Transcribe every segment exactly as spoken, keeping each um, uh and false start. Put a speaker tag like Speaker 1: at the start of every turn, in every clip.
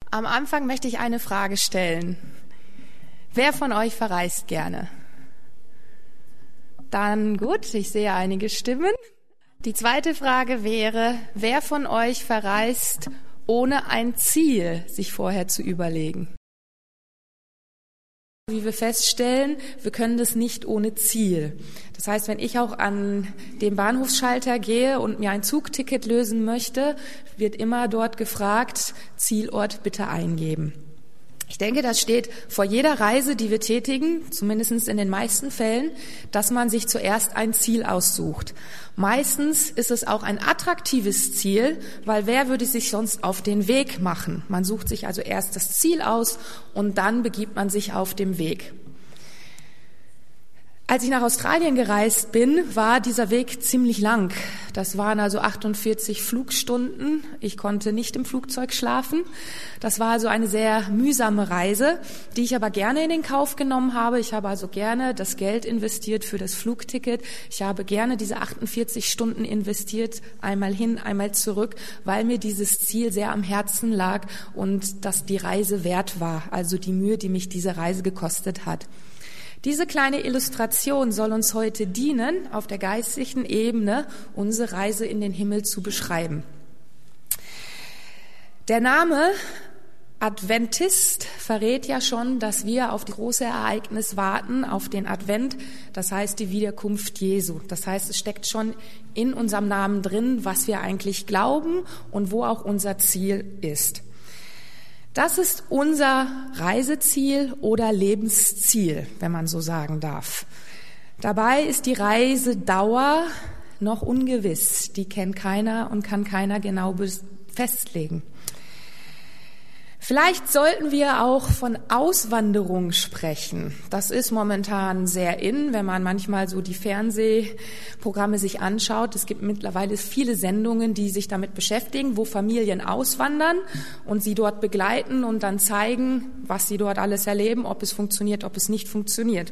Speaker 1: Am Anfang möchte ich eine Frage stellen. Wer von euch verreist gerne? Dann gut, ich sehe einige Stimmen. Die zweite Frage wäre, wer von euch verreist, ohne ein Ziel sich vorher zu überlegen? Wie wir feststellen, wir können das nicht ohne Ziel. Das heißt, wenn ich auch an den Bahnhofsschalter gehe und mir ein Zugticket lösen möchte, wird immer dort gefragt, Zielort bitte eingeben. Ich denke, das steht vor jeder Reise, die wir tätigen, zumindest in den meisten Fällen, dass man sich zuerst ein Ziel aussucht. Meistens ist es auch ein attraktives Ziel, weil wer würde sich sonst auf den Weg machen? Man sucht sich also erst das Ziel aus und dann begibt man sich auf den Weg. Als ich nach Australien gereist bin, war dieser Weg ziemlich lang. Das waren also achtundvierzig Flugstunden. Ich konnte nicht im Flugzeug schlafen. Das war also eine sehr mühsame Reise, die ich aber gerne in den Kauf genommen habe. Ich habe also gerne das Geld investiert für das Flugticket. Ich habe gerne diese achtundvierzig Stunden investiert, einmal hin, einmal zurück, weil mir dieses Ziel sehr am Herzen lag und das die Reise wert war, also die Mühe, die mich diese Reise gekostet hat. Diese kleine Illustration soll uns heute dienen, auf der geistlichen Ebene unsere Reise in den Himmel zu beschreiben. Der Name Adventist verrät ja schon, dass wir auf das große Ereignis warten, auf den Advent, das heißt die Wiederkunft Jesu. Das heißt, es steckt schon in unserem Namen drin, was wir eigentlich glauben und wo auch unser Ziel ist. Das ist unser Reiseziel oder Lebensziel, wenn man so sagen darf. Dabei ist die Reisedauer noch ungewiss. Die kennt keiner und kann keiner genau festlegen. Vielleicht sollten wir auch von Auswanderung sprechen. Das ist momentan sehr in, wenn man manchmal so die Fernsehprogramme sich anschaut. Es gibt mittlerweile viele Sendungen, die sich damit beschäftigen, wo Familien auswandern und sie dort begleiten und dann zeigen, was sie dort alles erleben, ob es funktioniert, ob es nicht funktioniert.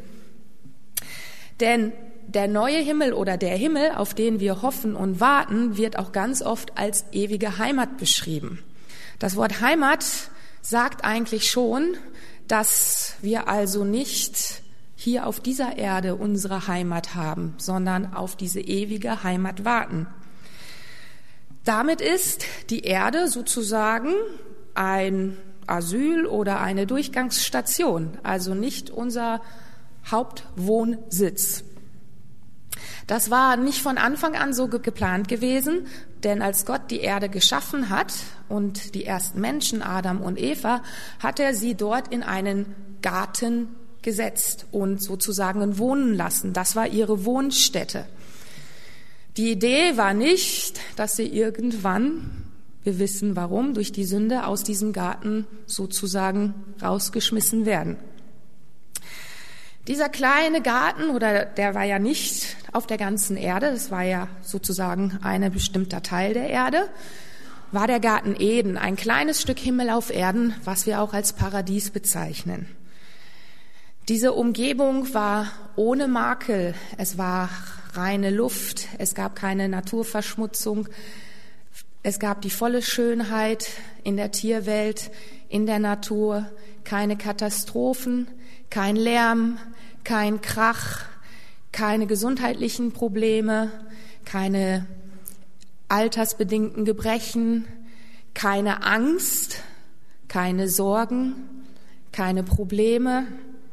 Speaker 1: Denn der neue Himmel oder der Himmel, auf den wir hoffen und warten, wird auch ganz oft als ewige Heimat beschrieben. Das Wort Heimat sagt eigentlich schon, dass wir also nicht hier auf dieser Erde unsere Heimat haben, sondern auf diese ewige Heimat warten. Damit ist die Erde sozusagen ein Asyl oder eine Durchgangsstation, also nicht unser Hauptwohnsitz. Das war nicht von Anfang an so geplant gewesen, denn als Gott die Erde geschaffen hat und die ersten Menschen, Adam und Eva, hat er sie dort in einen Garten gesetzt und sozusagen wohnen lassen. Das war ihre Wohnstätte. Die Idee war nicht, dass sie irgendwann, wir wissen warum, durch die Sünde aus diesem Garten sozusagen rausgeschmissen werden. Dieser kleine Garten, oder der war ja nicht auf der ganzen Erde, das war ja sozusagen ein bestimmter Teil der Erde, war der Garten Eden, ein kleines Stück Himmel auf Erden, was wir auch als Paradies bezeichnen. Diese Umgebung war ohne Makel, es war reine Luft, es gab keine Naturverschmutzung, es gab die volle Schönheit in der Tierwelt, in der Natur, keine Katastrophen, kein Lärm, kein Krach, keine gesundheitlichen Probleme, keine altersbedingten Gebrechen, keine Angst, keine Sorgen, keine Probleme,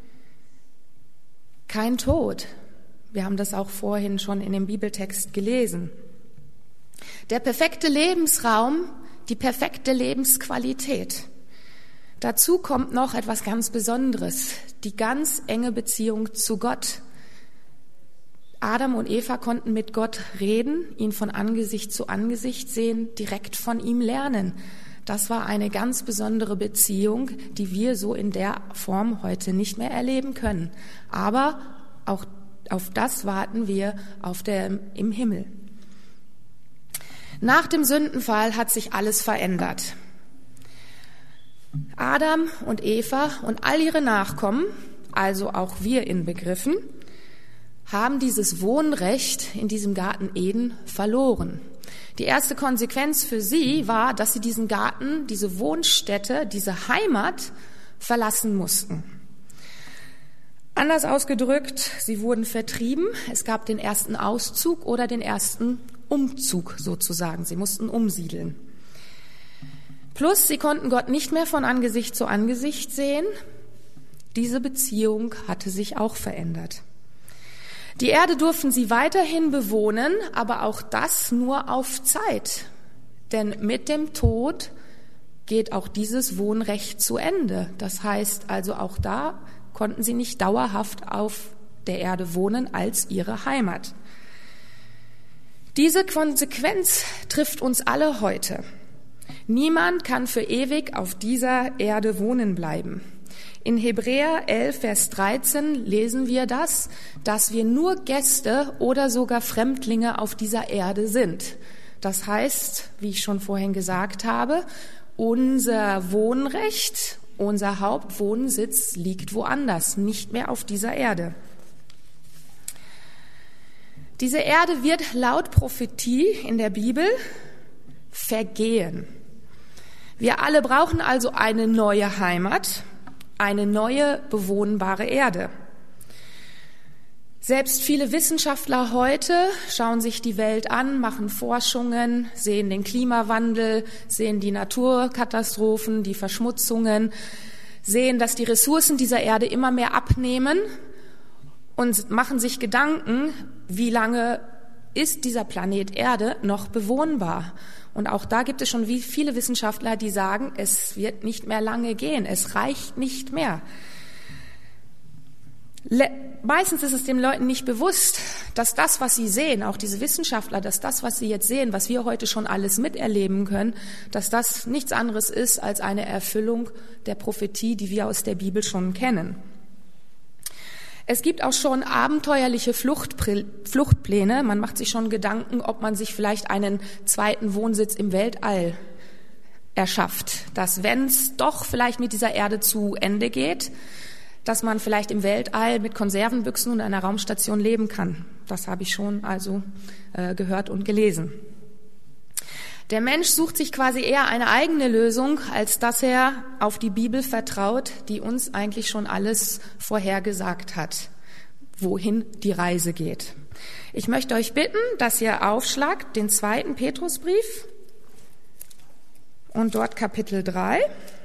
Speaker 1: kein Tod. Wir haben das auch vorhin schon in dem Bibeltext gelesen. Der perfekte Lebensraum, die perfekte Lebensqualität. Dazu kommt noch etwas ganz Besonderes, die ganz enge Beziehung zu Gott. Adam und Eva konnten mit Gott reden, ihn von Angesicht zu Angesicht sehen, direkt von ihm lernen. Das war eine ganz besondere Beziehung, die wir so in der Form heute nicht mehr erleben können. Aber auch auf das warten wir auf der, im Himmel. Nach dem Sündenfall hat sich alles verändert. Adam und Eva und all ihre Nachkommen, also auch wir inbegriffen, haben dieses Wohnrecht in diesem Garten Eden verloren. Die erste Konsequenz für sie war, dass sie diesen Garten, diese Wohnstätte, diese Heimat verlassen mussten. Anders ausgedrückt, sie wurden vertrieben. Es gab den ersten Auszug oder den ersten Umzug sozusagen. Sie mussten umsiedeln. Plus, sie konnten Gott nicht mehr von Angesicht zu Angesicht sehen. Diese Beziehung hatte sich auch verändert. Die Erde durften sie weiterhin bewohnen, aber auch das nur auf Zeit. Denn mit dem Tod geht auch dieses Wohnrecht zu Ende. Das heißt also, auch da konnten sie nicht dauerhaft auf der Erde wohnen als ihre Heimat. Diese Konsequenz trifft uns alle heute. Niemand kann für ewig auf dieser Erde wohnen bleiben. In Hebräer elf, Vers dreizehn lesen wir das, dass wir nur Gäste oder sogar Fremdlinge auf dieser Erde sind. Das heißt, wie ich schon vorhin gesagt habe, unser Wohnrecht, unser Hauptwohnsitz liegt woanders, nicht mehr auf dieser Erde. Diese Erde wird laut Prophetie in der Bibel vergehen. Wir alle brauchen also eine neue Heimat, eine neue bewohnbare Erde. Selbst viele Wissenschaftler heute schauen sich die Welt an, machen Forschungen, sehen den Klimawandel, sehen die Naturkatastrophen, die Verschmutzungen, sehen, dass die Ressourcen dieser Erde immer mehr abnehmen und machen sich Gedanken, wie lange ist dieser Planet Erde noch bewohnbar? Und auch da gibt es schon viele Wissenschaftler, die sagen, es wird nicht mehr lange gehen, es reicht nicht mehr. Le- Meistens ist es den Leuten nicht bewusst, dass das, was sie sehen, auch diese Wissenschaftler, dass das, was sie jetzt sehen, was wir heute schon alles miterleben können, dass das nichts anderes ist als eine Erfüllung der Prophetie, die wir aus der Bibel schon kennen. Es gibt auch schon abenteuerliche Fluchtpläne. Man macht sich schon Gedanken, ob man sich vielleicht einen zweiten Wohnsitz im Weltall erschafft. Dass, wenn es doch vielleicht mit dieser Erde zu Ende geht, dass man vielleicht im Weltall mit Konservenbüchsen und einer Raumstation leben kann. Das habe ich schon also äh, gehört und gelesen. Der Mensch sucht sich quasi eher eine eigene Lösung, als dass er auf die Bibel vertraut, die uns eigentlich schon alles vorhergesagt hat, wohin die Reise geht. Ich möchte euch bitten, dass ihr aufschlagt den zweiten Petrusbrief und dort Kapitel drei.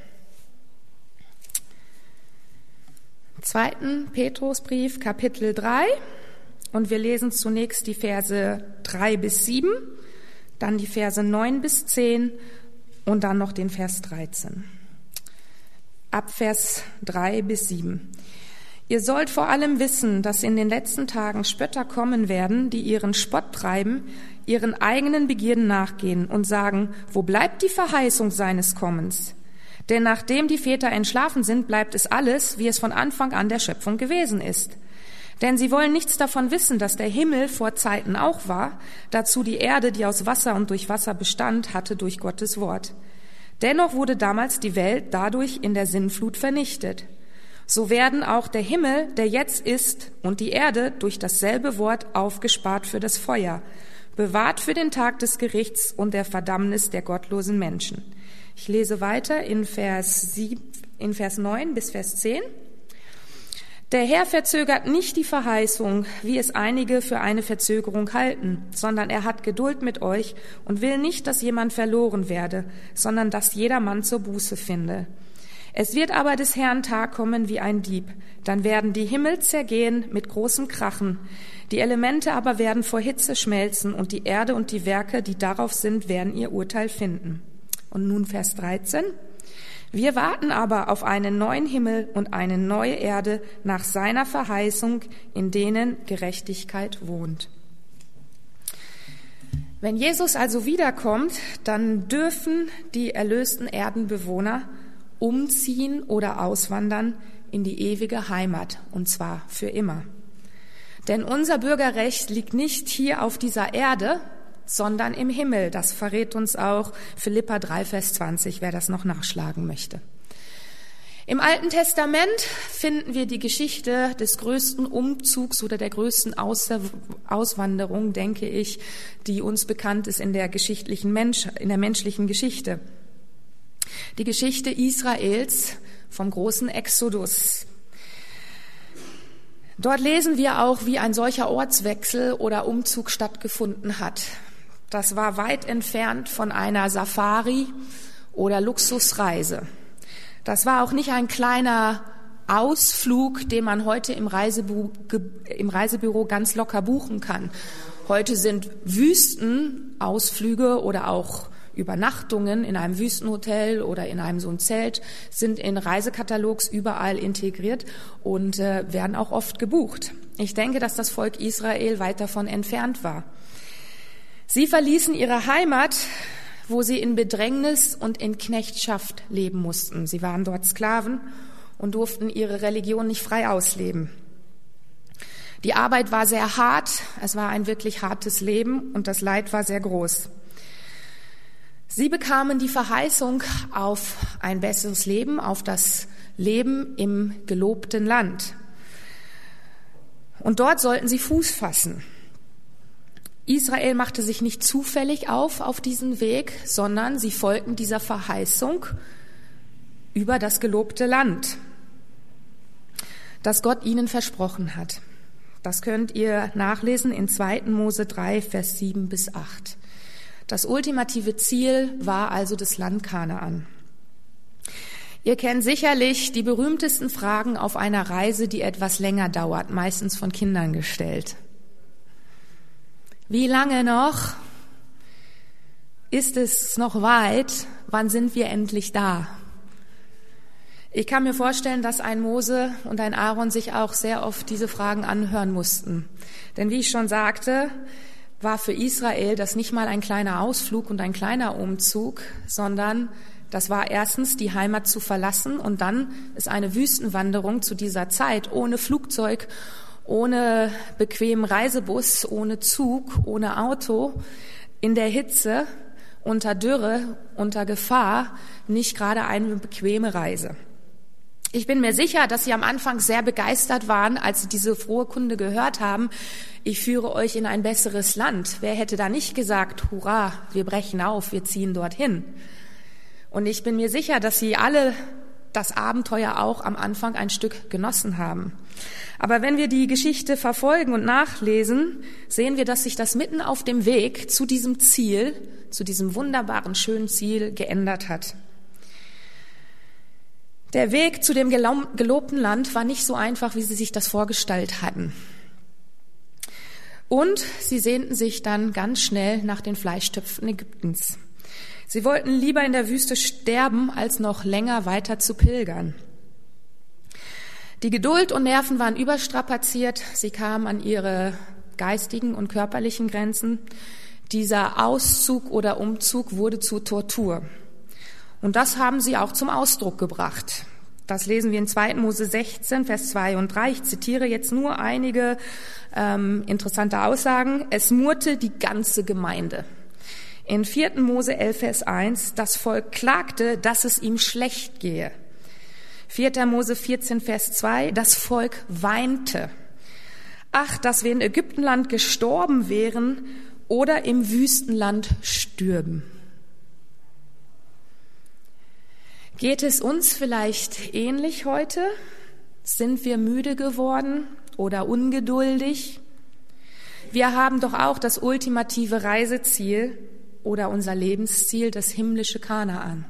Speaker 1: Zweiten Petrusbrief, Kapitel drei, und wir lesen zunächst die Verse drei bis sieben, dann die Verse neun bis zehn und dann noch den Vers dreizehn. Ab Vers drei bis sieben. Ihr sollt vor allem wissen, dass in den letzten Tagen Spötter kommen werden, die ihren Spott treiben, ihren eigenen Begierden nachgehen und sagen, wo bleibt die Verheißung seines Kommens? Denn nachdem die Väter entschlafen sind, bleibt es alles, wie es von Anfang an der Schöpfung gewesen ist. Denn sie wollen nichts davon wissen, dass der Himmel vor Zeiten auch war, dazu die Erde, die aus Wasser und durch Wasser bestand, hatte durch Gottes Wort. Dennoch wurde damals die Welt dadurch in der Sintflut vernichtet. So werden auch der Himmel, der jetzt ist, und die Erde durch dasselbe Wort aufgespart für das Feuer, bewahrt für den Tag des Gerichts und der Verdammnis der gottlosen Menschen. Ich lese weiter in Vers, sieben, in Vers neun bis Vers zehn. Der Herr verzögert nicht die Verheißung, wie es einige für eine Verzögerung halten, sondern er hat Geduld mit euch und will nicht, dass jemand verloren werde, sondern dass jedermann zur Buße finde. Es wird aber des Herrn Tag kommen wie ein Dieb. Dann werden die Himmel zergehen mit großem Krachen. Die Elemente aber werden vor Hitze schmelzen und die Erde und die Werke, die darauf sind, werden ihr Urteil finden. Und nun Vers dreizehn. Wir warten aber auf einen neuen Himmel und eine neue Erde nach seiner Verheißung, in denen Gerechtigkeit wohnt. Wenn Jesus also wiederkommt, dann dürfen die erlösten Erdenbewohner umziehen oder auswandern in die ewige Heimat, und zwar für immer. Denn unser Bürgerrecht liegt nicht hier auf dieser Erde, sondern im Himmel. Das verrät uns auch Philipper drei, Vers zwanzig, wer das noch nachschlagen möchte. Im Alten Testament finden wir die Geschichte des größten Umzugs oder der größten Auswanderung, denke ich, die uns bekannt ist in der geschichtlichen Mensch, in der menschlichen Geschichte. Die Geschichte Israels vom großen Exodus. Dort lesen wir auch, wie ein solcher Ortswechsel oder Umzug stattgefunden hat. Das war weit entfernt von einer Safari oder Luxusreise. Das war auch nicht ein kleiner Ausflug, den man heute im Reisebüro, im Reisebüro ganz locker buchen kann. Heute sind Wüstenausflüge oder auch Übernachtungen in einem Wüstenhotel oder in einem so einem Zelt sind in Reisekatalogs überall integriert und äh, werden auch oft gebucht. Ich denke, dass das Volk Israel weit davon entfernt war. Sie verließen ihre Heimat, wo sie in Bedrängnis und in Knechtschaft leben mussten. Sie waren dort Sklaven und durften ihre Religion nicht frei ausleben. Die Arbeit war sehr hart, es war ein wirklich hartes Leben und das Leid war sehr groß. Sie bekamen die Verheißung auf ein besseres Leben, auf das Leben im gelobten Land. Und dort sollten sie Fuß fassen. Israel machte sich nicht zufällig auf auf diesen Weg, sondern sie folgten dieser Verheißung über das gelobte Land, das Gott ihnen versprochen hat. Das könnt ihr nachlesen in zweiten Mose drei, Vers sieben bis acht. Das ultimative Ziel war also das Land Kanaan. Ihr kennt sicherlich die berühmtesten Fragen auf einer Reise, die etwas länger dauert, meistens von Kindern gestellt. Wie lange noch? Ist es noch weit? Wann sind wir endlich da? Ich kann mir vorstellen, dass ein Mose und ein Aaron sich auch sehr oft diese Fragen anhören mussten. Denn wie ich schon sagte, war für Israel das nicht mal ein kleiner Ausflug und ein kleiner Umzug, sondern das war erstens die Heimat zu verlassen und dann ist eine Wüstenwanderung zu dieser Zeit ohne Flugzeug, ohne bequemen Reisebus, ohne Zug, ohne Auto, in der Hitze, unter Dürre, unter Gefahr, nicht gerade eine bequeme Reise. Ich bin mir sicher, dass Sie am Anfang sehr begeistert waren, als Sie diese frohe Kunde gehört haben, ich führe euch in ein besseres Land. Wer hätte da nicht gesagt, hurra, wir brechen auf, wir ziehen dorthin. Und ich bin mir sicher, dass Sie alle das Abenteuer auch am Anfang ein Stück genossen haben. Aber wenn wir die Geschichte verfolgen und nachlesen, sehen wir, dass sich das mitten auf dem Weg zu diesem Ziel, zu diesem wunderbaren, schönen Ziel geändert hat. Der Weg zu dem gelobten Land war nicht so einfach, wie sie sich das vorgestellt hatten. Und sie sehnten sich dann ganz schnell nach den Fleischtöpfen Ägyptens. Sie wollten lieber in der Wüste sterben, als noch länger weiter zu pilgern. Die Geduld und Nerven waren überstrapaziert. Sie kamen an ihre geistigen und körperlichen Grenzen. Dieser Auszug oder Umzug wurde zu Tortur. Und das haben sie auch zum Ausdruck gebracht. Das lesen wir in zweiten Mose sechzehn, Vers zwei und drei. Ich zitiere jetzt nur einige ähm, interessante Aussagen. Es murrte die ganze Gemeinde. In vierten Mose elf, Vers eins, das Volk klagte, dass es ihm schlecht gehe. vierter Mose vierzehn, Vers zwei, das Volk weinte. Ach, dass wir in Ägyptenland gestorben wären oder im Wüstenland stürben. Geht es uns vielleicht ähnlich heute? Sind wir müde geworden oder ungeduldig? Wir haben doch auch das ultimative Reiseziel oder unser Lebensziel, das himmlische Kanaan.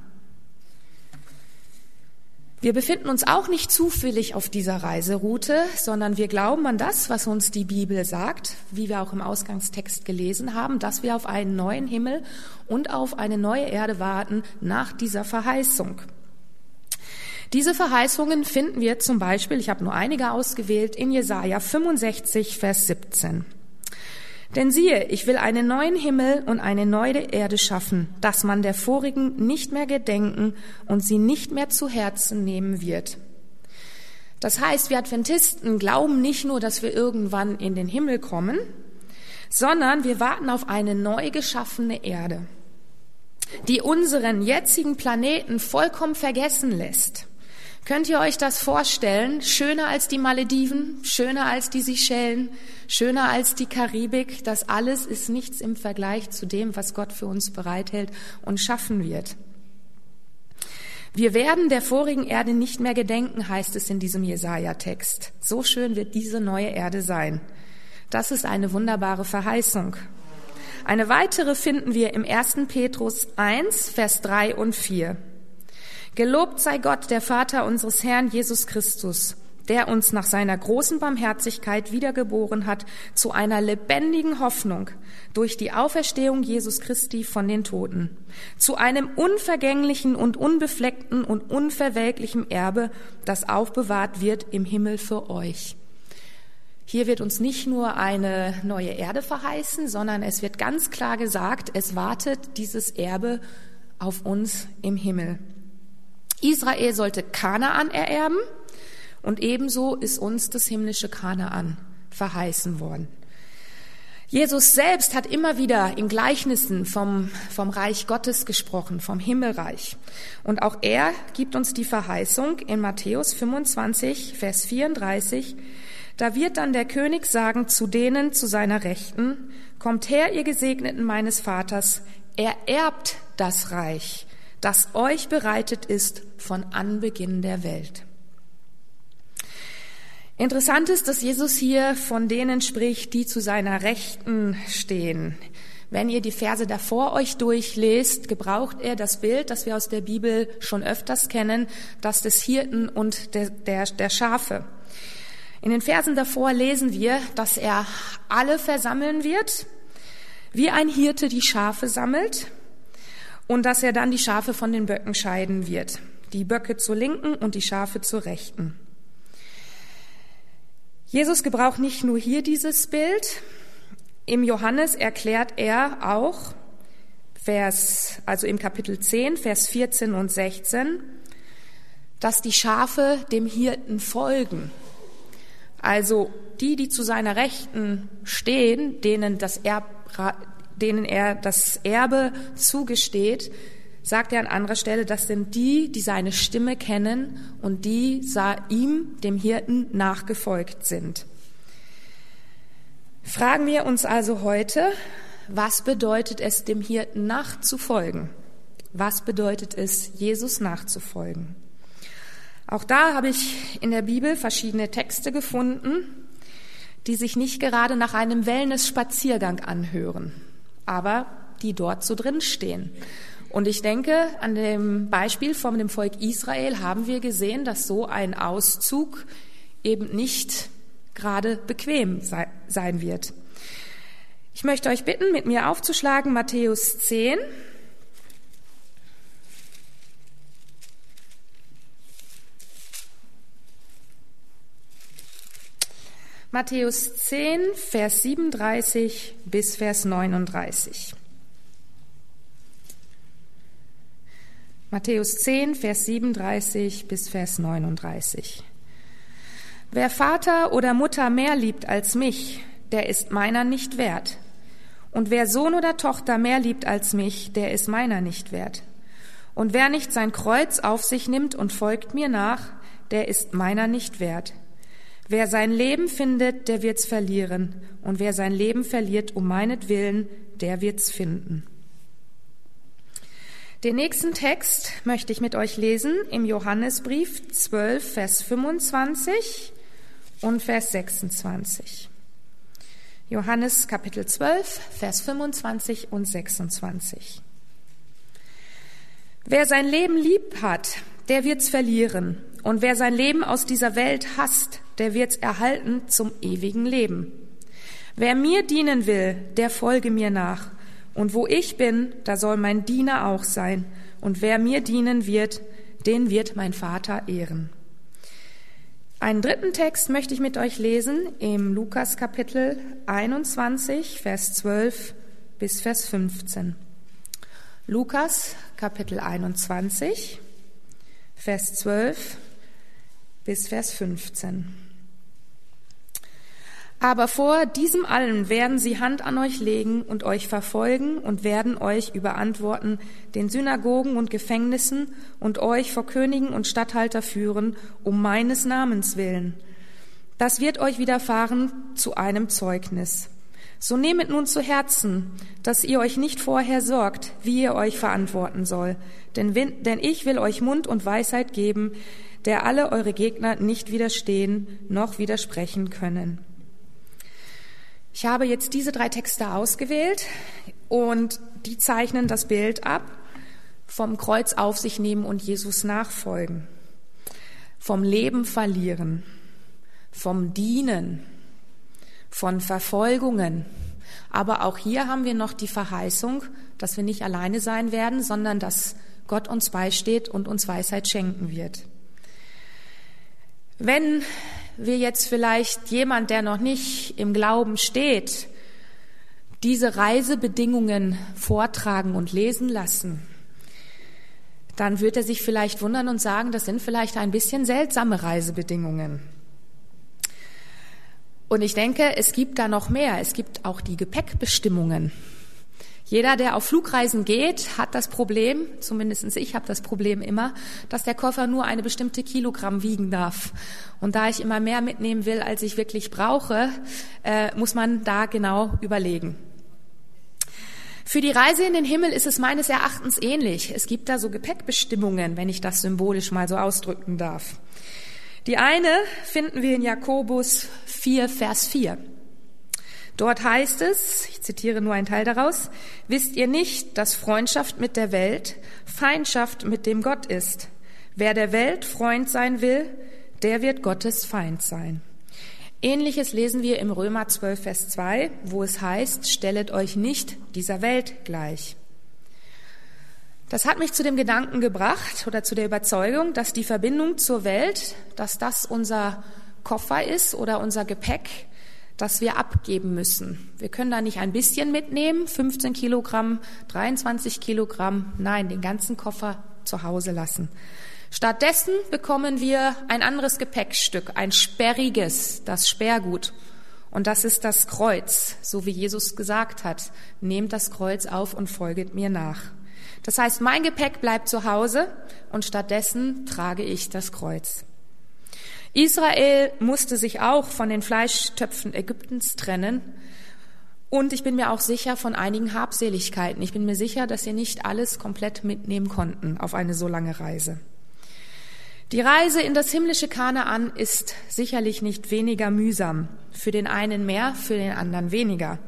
Speaker 1: Wir befinden uns auch nicht zufällig auf dieser Reiseroute, sondern wir glauben an das, was uns die Bibel sagt, wie wir auch im Ausgangstext gelesen haben, dass wir auf einen neuen Himmel und auf eine neue Erde warten nach dieser Verheißung. Diese Verheißungen finden wir zum Beispiel, ich habe nur einige ausgewählt, in Jesaja fünfundsechzig, Vers siebzehn. Denn siehe, ich will einen neuen Himmel und eine neue Erde schaffen, dass man der vorigen nicht mehr gedenken und sie nicht mehr zu Herzen nehmen wird. Das heißt, wir Adventisten glauben nicht nur, dass wir irgendwann in den Himmel kommen, sondern wir warten auf eine neu geschaffene Erde, die unseren jetzigen Planeten vollkommen vergessen lässt. Könnt ihr euch das vorstellen? Schöner als die Malediven, schöner als die Seychellen, schöner als die Karibik. Das alles ist nichts im Vergleich zu dem, was Gott für uns bereithält und schaffen wird. Wir werden der vorigen Erde nicht mehr gedenken, heißt es in diesem Jesaja-Text. So schön wird diese neue Erde sein. Das ist eine wunderbare Verheißung. Eine weitere finden wir im ersten Petrus eins, Vers drei und vier. Gelobt sei Gott, der Vater unseres Herrn Jesus Christus, der uns nach seiner großen Barmherzigkeit wiedergeboren hat zu einer lebendigen Hoffnung durch die Auferstehung Jesus Christi von den Toten, zu einem unvergänglichen und unbefleckten und unverwelklichen Erbe, das aufbewahrt wird im Himmel für euch. Hier wird uns nicht nur eine neue Erde verheißen, sondern es wird ganz klar gesagt, es wartet dieses Erbe auf uns im Himmel. Israel sollte Kanaan ererben und ebenso ist uns das himmlische Kanaan verheißen worden. Jesus selbst hat immer wieder in Gleichnissen vom, vom Reich Gottes gesprochen, vom Himmelreich. Und auch er gibt uns die Verheißung in Matthäus fünfundzwanzig, Vers vierunddreißig. Da wird dann der König sagen zu denen zu seiner Rechten, kommt her, ihr Gesegneten meines Vaters, ererbt das Reich, das euch bereitet ist von Anbeginn der Welt. Interessant ist, dass Jesus hier von denen spricht, die zu seiner Rechten stehen. Wenn ihr die Verse davor euch durchlest, gebraucht er das Bild, das wir aus der Bibel schon öfters kennen, das des Hirten und der, der, der Schafe. In den Versen davor lesen wir, dass er alle versammeln wird, wie ein Hirte die Schafe sammelt, und dass er dann die Schafe von den Böcken scheiden wird. Die Böcke zur Linken und die Schafe zur Rechten. Jesus gebraucht nicht nur hier dieses Bild. Im Johannes erklärt er auch, Vers, also im Kapitel zehn, Vers vierzehn und sechzehn, dass die Schafe dem Hirten folgen. Also die, die zu seiner Rechten stehen, denen das Erb, denen er das Erbe zugesteht, sagt er an anderer Stelle, das sind die, die seine Stimme kennen und die ihm, dem Hirten, nachgefolgt sind. Fragen wir uns also heute, was bedeutet es, dem Hirten nachzufolgen? Was bedeutet es, Jesus nachzufolgen? Auch da habe ich in der Bibel verschiedene Texte gefunden, die sich nicht gerade nach einem Wellness-Spaziergang anhören, aber die dort so drin stehen. Und ich denke, an dem Beispiel von dem Volk Israel haben wir gesehen, dass so ein Auszug eben nicht gerade bequem sei, sein wird. Ich möchte euch bitten, mit mir aufzuschlagen, Matthäus zehn. Matthäus zehn, Vers siebenunddreißig bis Vers neununddreißig. Matthäus zehn, Vers siebenunddreißig bis Vers neununddreißig. Wer Vater oder Mutter mehr liebt als mich, der ist meiner nicht wert. Und wer Sohn oder Tochter mehr liebt als mich, der ist meiner nicht wert. Und wer nicht sein Kreuz auf sich nimmt und folgt mir nach, der ist meiner nicht wert. Wer sein Leben findet, der wird's verlieren. Und wer sein Leben verliert um meinetwillen, der wird's finden. Den nächsten Text möchte ich mit euch lesen im Johannesbrief zwölf, Vers fünfundzwanzig und Vers sechsundzwanzig. Johannes Kapitel zwölf, Vers fünfundzwanzig und sechsundzwanzig. Wer sein Leben lieb hat, der wird's verlieren. Und wer sein Leben aus dieser Welt hasst, der wird's erhalten zum ewigen Leben. Wer mir dienen will, der folge mir nach. Und wo ich bin, da soll mein Diener auch sein. Und wer mir dienen wird, den wird mein Vater ehren. Einen dritten Text möchte ich mit euch lesen im Lukas Kapitel einundzwanzig, Vers zwölf bis Vers fünfzehn. Lukas Kapitel einundzwanzig, Vers zwölf bis Vers fünfzehn. Aber vor diesem allen werden sie Hand an euch legen und euch verfolgen und werden euch überantworten den Synagogen und Gefängnissen und euch vor Königen und Statthalter führen, um meines Namens willen. Das wird euch widerfahren zu einem Zeugnis. So nehmet nun zu Herzen, dass ihr euch nicht vorher sorgt, wie ihr euch verantworten soll. Denn, denn ich will euch Mund und Weisheit geben, der alle eure Gegner nicht widerstehen noch widersprechen können. Ich habe jetzt diese drei Texte ausgewählt und die zeichnen das Bild ab vom Kreuz auf sich nehmen und Jesus nachfolgen, vom Leben verlieren, vom Dienen, von Verfolgungen. Aber auch hier haben wir noch die Verheißung, dass wir nicht alleine sein werden, sondern dass Gott uns beisteht und uns Weisheit schenken wird. Wenn wir jetzt vielleicht jemand, der noch nicht im Glauben steht, diese Reisebedingungen vortragen und lesen lassen, dann wird er sich vielleicht wundern und sagen, das sind vielleicht ein bisschen seltsame Reisebedingungen. Und ich denke, es gibt da noch mehr. Es gibt auch die Gepäckbestimmungen. Jeder, der auf Flugreisen geht, hat das Problem, zumindest ich habe das Problem immer, dass der Koffer nur eine bestimmte Kilogramm wiegen darf. Und da ich immer mehr mitnehmen will, als ich wirklich brauche, äh, muss man da genau überlegen. Für die Reise in den Himmel ist es meines Erachtens ähnlich. Es gibt da so Gepäckbestimmungen, wenn ich das symbolisch mal so ausdrücken darf. Die eine finden wir in Jakobus vier, Vers vier. Dort heißt es, ich zitiere nur einen Teil daraus, wisst ihr nicht, dass Freundschaft mit der Welt Feindschaft mit dem Gott ist? Wer der Welt Freund sein will, der wird Gottes Feind sein. Ähnliches lesen wir im Römer zwölf, Vers zwei, wo es heißt, stellet euch nicht dieser Welt gleich. Das hat mich zu dem Gedanken gebracht oder zu der Überzeugung, dass die Verbindung zur Welt, dass das unser Koffer ist oder unser Gepäck, das wir abgeben müssen. Wir können da nicht ein bisschen mitnehmen, fünfzehn Kilogramm, dreiundzwanzig Kilogramm, nein, den ganzen Koffer zu Hause lassen. Stattdessen bekommen wir ein anderes Gepäckstück, ein sperriges, das Sperrgut. Und das ist das Kreuz, so wie Jesus gesagt hat, nehmt das Kreuz auf und folget mir nach. Das heißt, mein Gepäck bleibt zu Hause und stattdessen trage ich das Kreuz. Israel musste sich auch von den Fleischtöpfen Ägyptens trennen und ich bin mir auch sicher von einigen Habseligkeiten. Ich bin mir sicher, dass sie nicht alles komplett mitnehmen konnten auf eine so lange Reise. Die Reise in das himmlische Kanaan ist sicherlich nicht weniger mühsam. Für den einen mehr, für den anderen weniger.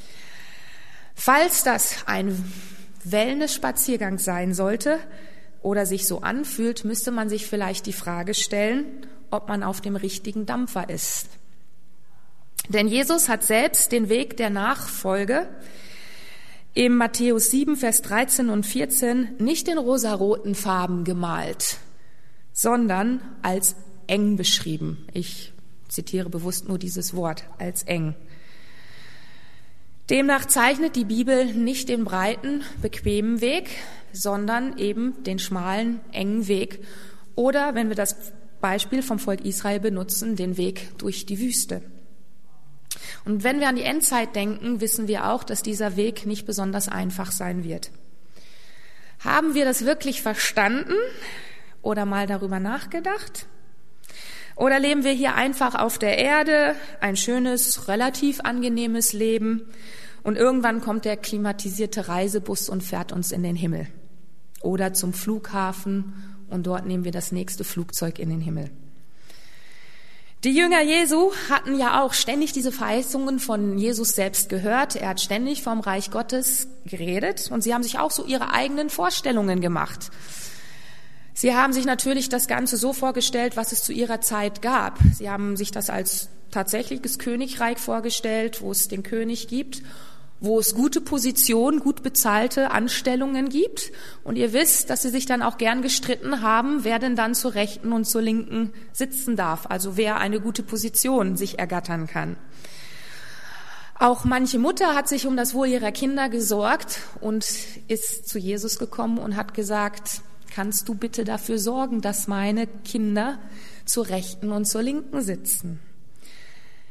Speaker 1: Falls das ein Wellness-Spaziergang sein sollte oder sich so anfühlt, müsste man sich vielleicht die Frage stellen, ob man auf dem richtigen Dampfer ist. Denn Jesus hat selbst den Weg der Nachfolge im Matthäus sieben, Vers dreizehn und vierzehn nicht in rosaroten Farben gemalt, sondern als eng beschrieben. Ich zitiere bewusst nur dieses Wort, als eng. Demnach zeichnet die Bibel nicht den breiten, bequemen Weg, sondern eben den schmalen, engen Weg. Oder, wenn wir das Beispiel vom Volk Israel benutzen, den Weg durch die Wüste. Und wenn wir an die Endzeit denken, wissen wir auch, dass dieser Weg nicht besonders einfach sein wird. Haben wir das wirklich verstanden oder mal darüber nachgedacht? Oder leben wir hier einfach auf der Erde, ein schönes, relativ angenehmes Leben und irgendwann kommt der klimatisierte Reisebus und fährt uns in den Himmel oder zum Flughafen und dort nehmen wir das nächste Flugzeug in den Himmel. Die Jünger Jesu hatten ja auch ständig diese Verheißungen von Jesus selbst gehört. Er hat ständig vom Reich Gottes geredet und sie haben sich auch so ihre eigenen Vorstellungen gemacht. Sie haben sich natürlich das Ganze so vorgestellt, was es zu ihrer Zeit gab. Sie haben sich das als tatsächliches Königreich vorgestellt, wo es den König gibt, wo es gute Positionen, gut bezahlte Anstellungen gibt. Und ihr wisst, dass sie sich dann auch gern gestritten haben, wer denn dann zur Rechten und zur Linken sitzen darf, also wer eine gute Position sich ergattern kann. Auch manche Mutter hat sich um das Wohl ihrer Kinder gesorgt und ist zu Jesus gekommen und hat gesagt, kannst du bitte dafür sorgen, dass meine Kinder zur Rechten und zur Linken sitzen?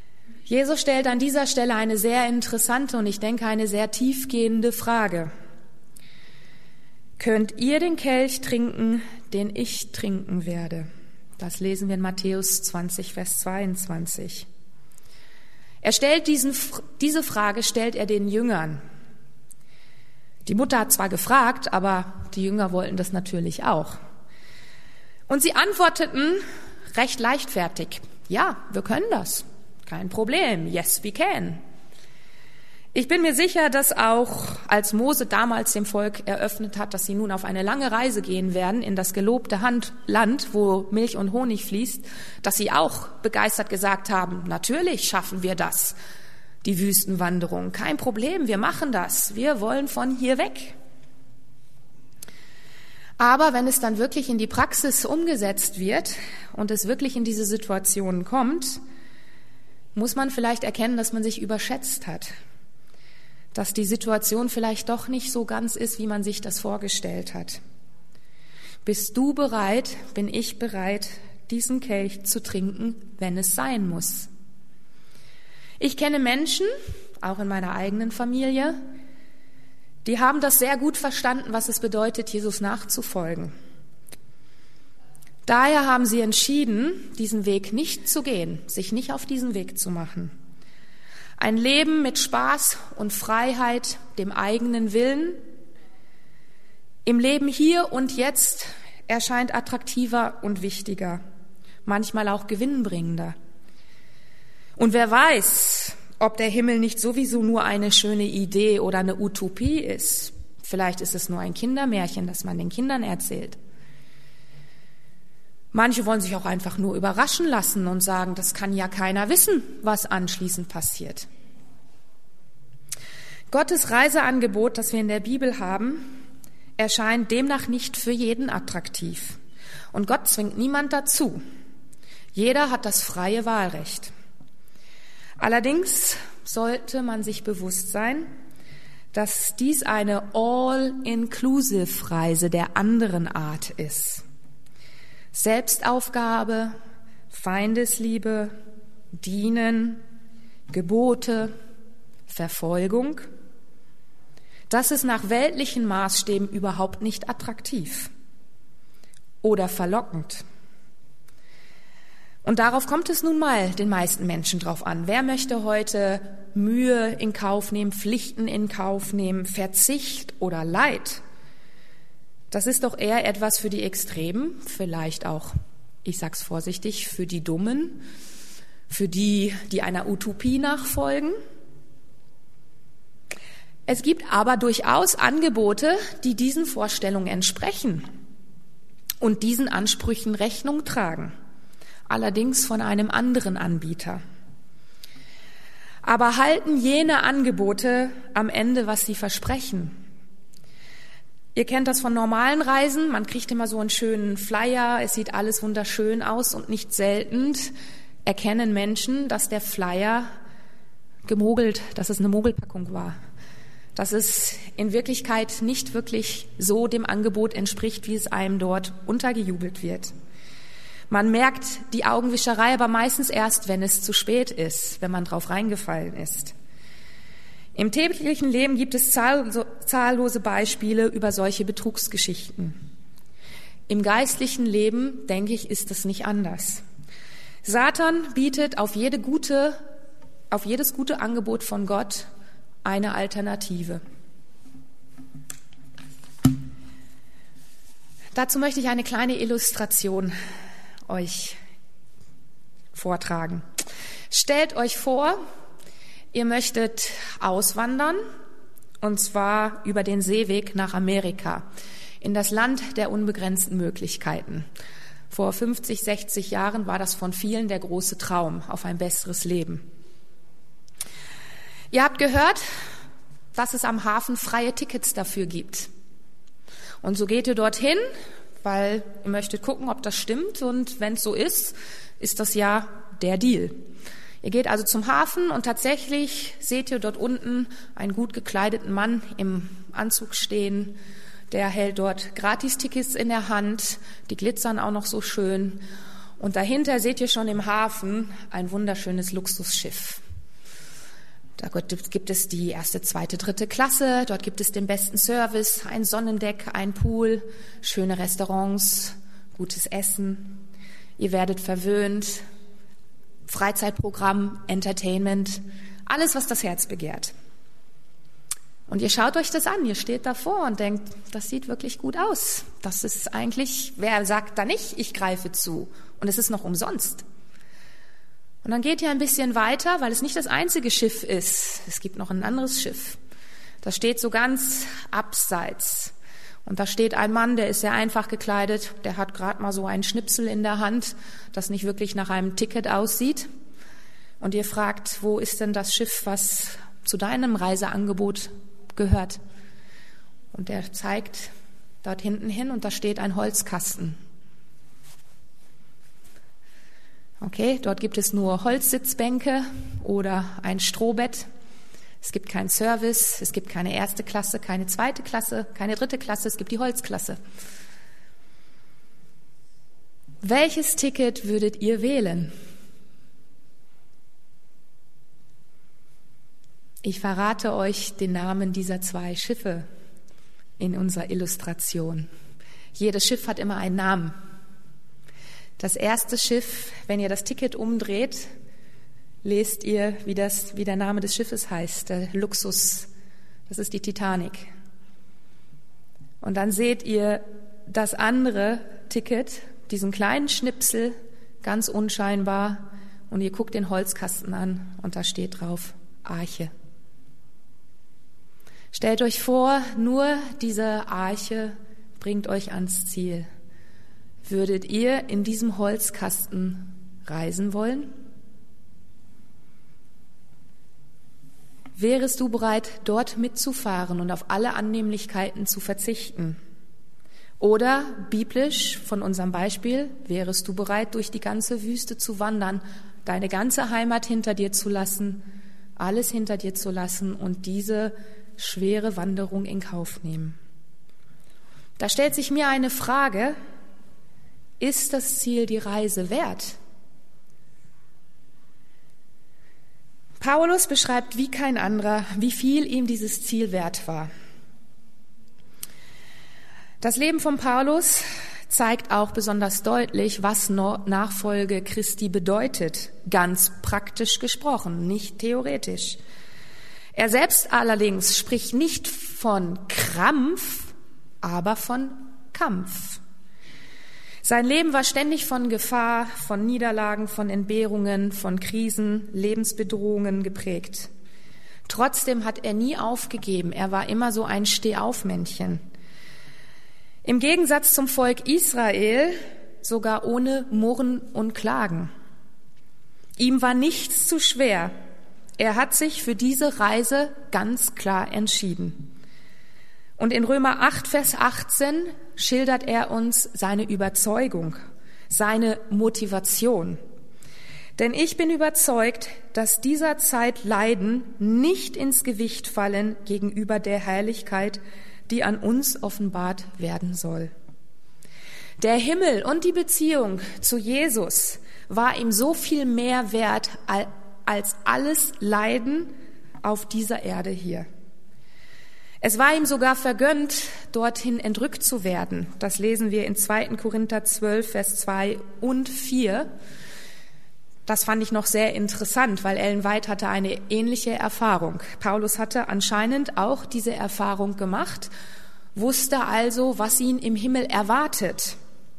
Speaker 1: Jesus stellt an dieser Stelle eine sehr interessante und ich denke eine sehr tiefgehende Frage. Könnt ihr den Kelch trinken, den ich trinken werde? Das lesen wir in Matthäus zwanzig, Vers zweiundzwanzig. Er stellt diesen, diese Frage stellt er den Jüngern. Die Mutter hat zwar gefragt, aber die Jünger wollten das natürlich auch. Und sie antworteten recht leichtfertig. Ja, wir können das. Kein Problem. Yes, we can. Ich bin mir sicher, dass auch als Mose damals dem Volk eröffnet hat, dass sie nun auf eine lange Reise gehen werden in das gelobte Land, wo Milch und Honig fließt, dass sie auch begeistert gesagt haben, natürlich schaffen wir das, die Wüstenwanderung. Kein Problem, wir machen das. Wir wollen von hier weg. Aber wenn es dann wirklich in die Praxis umgesetzt wird und es wirklich in diese Situationen kommt, muss man vielleicht erkennen, dass man sich überschätzt hat. Dass die Situation vielleicht doch nicht so ganz ist, wie man sich das vorgestellt hat. Bist du bereit, bin ich bereit, diesen Kelch zu trinken, wenn es sein muss? Ich kenne Menschen, auch in meiner eigenen Familie, die haben das sehr gut verstanden, was es bedeutet, Jesus nachzufolgen. Daher haben sie entschieden, diesen Weg nicht zu gehen, sich nicht auf diesen Weg zu machen. Ein Leben mit Spaß und Freiheit, dem eigenen Willen, im Leben hier und jetzt erscheint attraktiver und wichtiger, manchmal auch gewinnbringender. Und wer weiß, ob der Himmel nicht sowieso nur eine schöne Idee oder eine Utopie ist. Vielleicht ist es nur ein Kindermärchen, das man den Kindern erzählt. Manche wollen sich auch einfach nur überraschen lassen und sagen, das kann ja keiner wissen, was anschließend passiert. Gottes Reiseangebot, das wir in der Bibel haben, erscheint demnach nicht für jeden attraktiv. Und Gott zwingt niemand dazu. Jeder hat das freie Wahlrecht. Allerdings sollte man sich bewusst sein, dass dies eine All-Inclusive-Reise der anderen Art ist. Selbstaufgabe, Feindesliebe, Dienen, Gebote, Verfolgung. Das ist nach weltlichen Maßstäben überhaupt nicht attraktiv oder verlockend. Und darauf kommt es nun mal den meisten Menschen drauf an. Wer möchte heute Mühe in Kauf nehmen, Pflichten in Kauf nehmen, Verzicht oder Leid? Das ist doch eher etwas für die Extremen, vielleicht auch, ich sag's vorsichtig, für die Dummen, für die, die einer Utopie nachfolgen. Es gibt aber durchaus Angebote, die diesen Vorstellungen entsprechen und diesen Ansprüchen Rechnung tragen, allerdings von einem anderen Anbieter. Aber halten jene Angebote am Ende, was sie versprechen? Ihr kennt das von normalen Reisen, man kriegt immer so einen schönen Flyer, es sieht alles wunderschön aus und nicht selten erkennen Menschen, dass der Flyer gemogelt, dass es eine Mogelpackung war. Dass es in Wirklichkeit nicht wirklich so dem Angebot entspricht, wie es einem dort untergejubelt wird. Man merkt die Augenwischerei aber meistens erst, wenn es zu spät ist, wenn man drauf reingefallen ist. Im täglichen Leben gibt es zahllose Beispiele über solche Betrugsgeschichten. Im geistlichen Leben, denke ich, ist es nicht anders. Satan bietet auf jede gute, auf jedes gute Angebot von Gott eine Alternative. Dazu möchte ich eine kleine Illustration euch vortragen. Stellt euch vor, ihr möchtet auswandern, und zwar über den Seeweg nach Amerika, in das Land der unbegrenzten Möglichkeiten. Vor fünfzig, sechzig Jahren war das von vielen der große Traum auf ein besseres Leben. Ihr habt gehört, dass es am Hafen freie Tickets dafür gibt. Und so geht ihr dorthin, weil ihr möchtet gucken, ob das stimmt. Und wenn es so ist, ist das ja der Deal. Ihr geht also zum Hafen und tatsächlich seht ihr dort unten einen gut gekleideten Mann im Anzug stehen. Der hält dort Gratistickets in der Hand, die glitzern auch noch so schön. Und dahinter seht ihr schon im Hafen ein wunderschönes Luxusschiff. Dort gibt es die erste, zweite, dritte Klasse, dort gibt es den besten Service, ein Sonnendeck, ein Pool, schöne Restaurants, gutes Essen. Ihr werdet verwöhnt, Freizeitprogramm, Entertainment, alles, was das Herz begehrt. Und ihr schaut euch das an, ihr steht davor und denkt, das sieht wirklich gut aus. Das ist eigentlich, wer sagt da nicht, ich greife zu? Und es ist noch umsonst. Und dann geht ihr ein bisschen weiter, weil es nicht das einzige Schiff ist. Es gibt noch ein anderes Schiff. Das steht so ganz abseits. Und da steht ein Mann, der ist sehr einfach gekleidet. Der hat gerade mal so einen Schnipsel in der Hand, das nicht wirklich nach einem Ticket aussieht. Und ihr fragt, wo ist denn das Schiff, was zu deinem Reiseangebot gehört? Und der zeigt dort hinten hin und da steht ein Holzkasten. Okay, dort gibt es nur Holzsitzbänke oder ein Strohbett. Es gibt keinen Service, es gibt keine erste Klasse, keine zweite Klasse, keine dritte Klasse, es gibt die Holzklasse. Welches Ticket würdet ihr wählen? Ich verrate euch den Namen dieser zwei Schiffe in unserer Illustration. Jedes Schiff hat immer einen Namen. Das erste Schiff, wenn ihr das Ticket umdreht, lest ihr, wie, das, wie der Name des Schiffes heißt, der Luxus. Das ist die Titanic. Und dann seht ihr das andere Ticket, diesen kleinen Schnipsel, ganz unscheinbar, und ihr guckt den Holzkasten an und da steht drauf Arche. Stellt euch vor, nur diese Arche bringt euch ans Ziel. Würdet ihr in diesem Holzkasten reisen wollen? Wärest du bereit, dort mitzufahren und auf alle Annehmlichkeiten zu verzichten? Oder, biblisch von unserem Beispiel, wärest du bereit, durch die ganze Wüste zu wandern, deine ganze Heimat hinter dir zu lassen, alles hinter dir zu lassen und diese schwere Wanderung in Kauf nehmen? Da stellt sich mir eine Frage: Ist das Ziel die Reise wert? Paulus beschreibt wie kein anderer, wie viel ihm dieses Ziel wert war. Das Leben von Paulus zeigt auch besonders deutlich, was Nachfolge Christi bedeutet, ganz praktisch gesprochen, nicht theoretisch. Er selbst allerdings spricht nicht von Krampf, aber von Kampf. Sein Leben war ständig von Gefahr, von Niederlagen, von Entbehrungen, von Krisen, Lebensbedrohungen geprägt. Trotzdem hat er nie aufgegeben. Er war immer so ein Stehaufmännchen. Im Gegensatz zum Volk Israel sogar ohne Murren und Klagen. Ihm war nichts zu schwer. Er hat sich für diese Reise ganz klar entschieden. Und in Römer acht, Vers achtzehn schildert er uns seine Überzeugung, seine Motivation. Denn ich bin überzeugt, dass dieser Zeit Leiden nicht ins Gewicht fallen gegenüber der Herrlichkeit, die an uns offenbart werden soll. Der Himmel und die Beziehung zu Jesus war ihm so viel mehr wert als alles Leiden auf dieser Erde hier. Es war ihm sogar vergönnt, dorthin entrückt zu werden. Das lesen wir in zweiten Korinther zwölf, Vers zwei und vier. Das fand ich noch sehr interessant, weil Ellen White hatte eine ähnliche Erfahrung. Paulus hatte anscheinend auch diese Erfahrung gemacht, wusste also, was ihn im Himmel erwartet.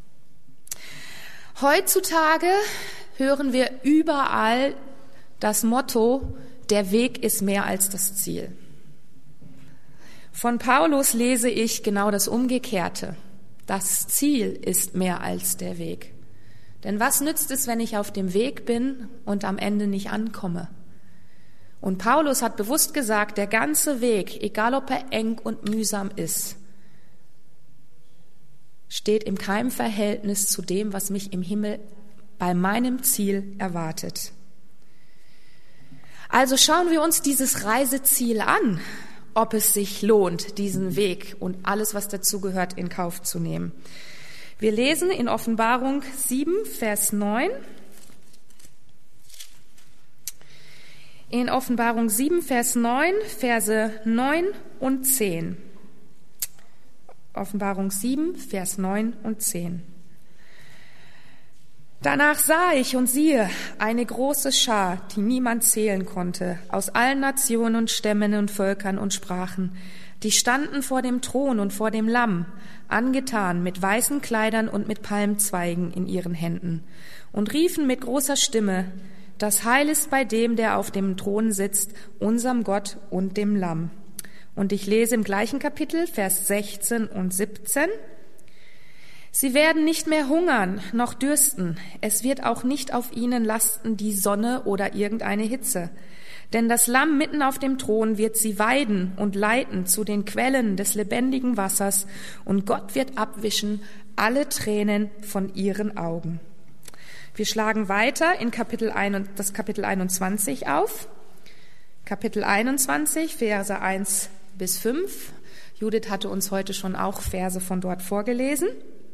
Speaker 1: Heutzutage hören wir überall das Motto, der Weg ist mehr als das Ziel. Von Paulus lese ich genau das Umgekehrte. Das Ziel ist mehr als der Weg. Denn was nützt es, wenn ich auf dem Weg bin und am Ende nicht ankomme? Und Paulus hat bewusst gesagt, der ganze Weg, egal ob er eng und mühsam ist, steht im keinem Verhältnis zu dem, was mich im Himmel bei meinem Ziel erwartet. Also schauen wir uns dieses Reiseziel an, ob es sich lohnt, diesen Weg und alles, was dazugehört, in Kauf zu nehmen. Wir lesen in Offenbarung sieben, Vers neun. in Offenbarung sieben, Vers neun, Verse neun und zehn. Offenbarung sieben, Vers neun und zehn. Danach sah ich und siehe eine große Schar, die niemand zählen konnte, aus allen Nationen und Stämmen und Völkern und Sprachen. Die standen vor dem Thron und vor dem Lamm, angetan mit weißen Kleidern und mit Palmzweigen in ihren Händen, und riefen mit großer Stimme: Das Heil ist bei dem, der auf dem Thron sitzt, unserem Gott und dem Lamm. Und ich lese im gleichen Kapitel, Vers sechzehn und siebzehn. Sie werden nicht mehr hungern noch dürsten. Es wird auch nicht auf ihnen lasten die Sonne oder irgendeine Hitze. Denn das Lamm mitten auf dem Thron wird sie weiden und leiten zu den Quellen des lebendigen Wassers. Und Gott wird abwischen alle Tränen von ihren Augen. Wir schlagen weiter in Kapitel ein, das Kapitel einundzwanzig auf. Kapitel einundzwanzig, Verse eins bis fünf. Judith hatte uns heute schon auch Verse von dort vorgelesen.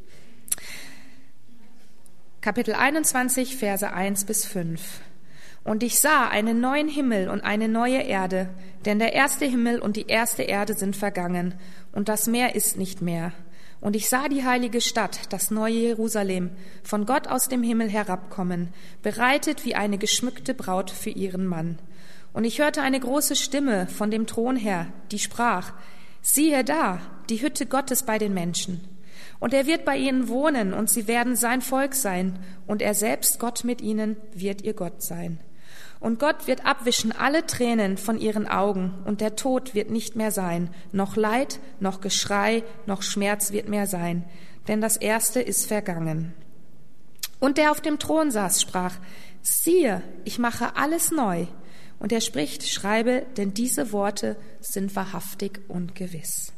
Speaker 1: Kapitel einundzwanzig, Verse eins bis fünf. Und ich sah einen neuen Himmel und eine neue Erde, denn der erste Himmel und die erste Erde sind vergangen, und das Meer ist nicht mehr. Und ich sah die heilige Stadt, das neue Jerusalem, von Gott aus dem Himmel herabkommen, bereitet wie eine geschmückte Braut für ihren Mann. Und ich hörte eine große Stimme von dem Thron her, die sprach: Siehe da, die Hütte Gottes bei den Menschen. Und er wird bei ihnen wohnen, und sie werden sein Volk sein, und er selbst, Gott mit ihnen, wird ihr Gott sein. Und Gott wird abwischen alle Tränen von ihren Augen, und der Tod wird nicht mehr sein, noch Leid, noch Geschrei, noch Schmerz wird mehr sein, denn das Erste ist vergangen. Und der auf dem Thron saß, sprach: Siehe, ich mache alles neu. Und er spricht: Schreibe, denn diese Worte sind wahrhaftig und gewiss.